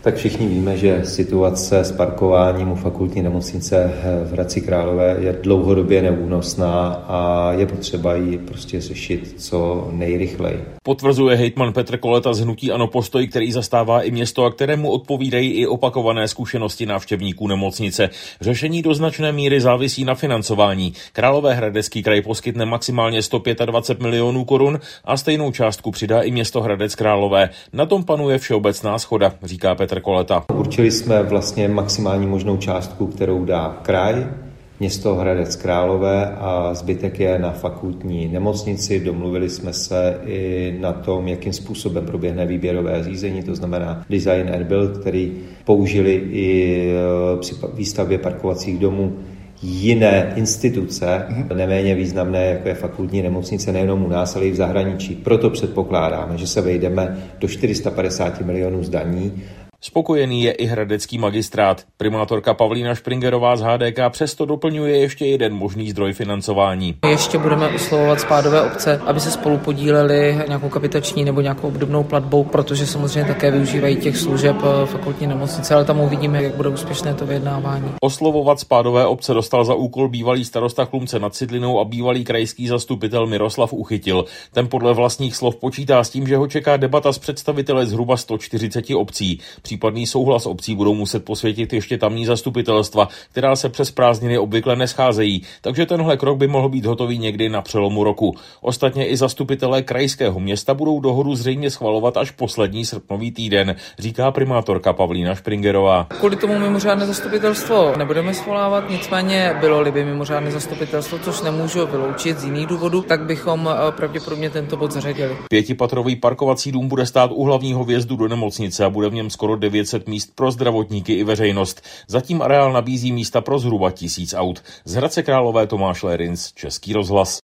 Tak všichni víme, že situace s parkováním u fakultní nemocnice v Hradci Králové je dlouhodobě neúnosná a je potřeba ji prostě řešit co nejrychleji. Potvrzuje hejtman Petr Koleta z hnutí ANO postoj, který zastává i město a kterému odpovídají i opakované zkušenosti návštěvníků nemocnice. Řešení do značné míry závisí na financování. Královéhradecký kraj poskytne maximálně 125 milionů korun a stejnou částku přidá i město Hradec Králové. Na tom panuje všeobecná shoda, říká Petr Koleta. Určili jsme vlastně maximální možnou částku, kterou dá kraj, město Hradec Králové a zbytek je na fakultní nemocnici. Domluvili jsme se i na tom, jakým způsobem proběhne výběrové řízení, to znamená design and build, který použili i při výstavbě parkovacích domů jiné instituce, neméně významné, jako je fakultní nemocnice, nejenom u nás, ale i v zahraničí. Proto předpokládáme, že se vejdeme do 450 milionů z daní. Spokojený je i hradecký magistrát. Primátorka Pavlína Špringerová z HDK přesto doplňuje ještě jeden možný zdroj financování. Ještě budeme oslovovat spádové obce, aby se spolu podíleli nějakou kapitační nebo nějakou obdobnou platbou, protože samozřejmě také využívají těch služeb fakultní nemocnice, ale tam uvidíme, jak bude úspěšné to vyjednávání. Oslovovat spádové obce dostal za úkol bývalý starosta Chlumce nad Cidlinou a bývalý krajský zastupitel Miroslav Uchytil. Ten podle vlastních slov počítá s tím, že ho čeká debata s představiteli zhruba 140 obcí. Případný souhlas obcí budou muset posvětit ještě tamní zastupitelstva, která se přes prázdniny obvykle nescházejí, takže tenhle krok by mohl být hotový někdy na přelomu roku. Ostatně i zastupitelé krajského města budou dohodu zřejmě schvalovat až poslední srpnový týden, říká primátorka Pavlína Špringerová. Kvůli tomu mimořádné zastupitelstvo nebudeme svolávat, nicméně bylo-li by mimořádné zastupitelstvo, což nemůžu vyloučit z jiných důvodů, tak bychom pravděpodobně tento bod zařadili. 5patrový parkovací dům bude stát u hlavního vjezdu do nemocnice a bude v něm skoro 900 míst pro zdravotníky i veřejnost. Zatím areál nabízí místa pro zhruba 1000 aut. Z Hradce Králové Tomáš Lérinc, Český rozhlas.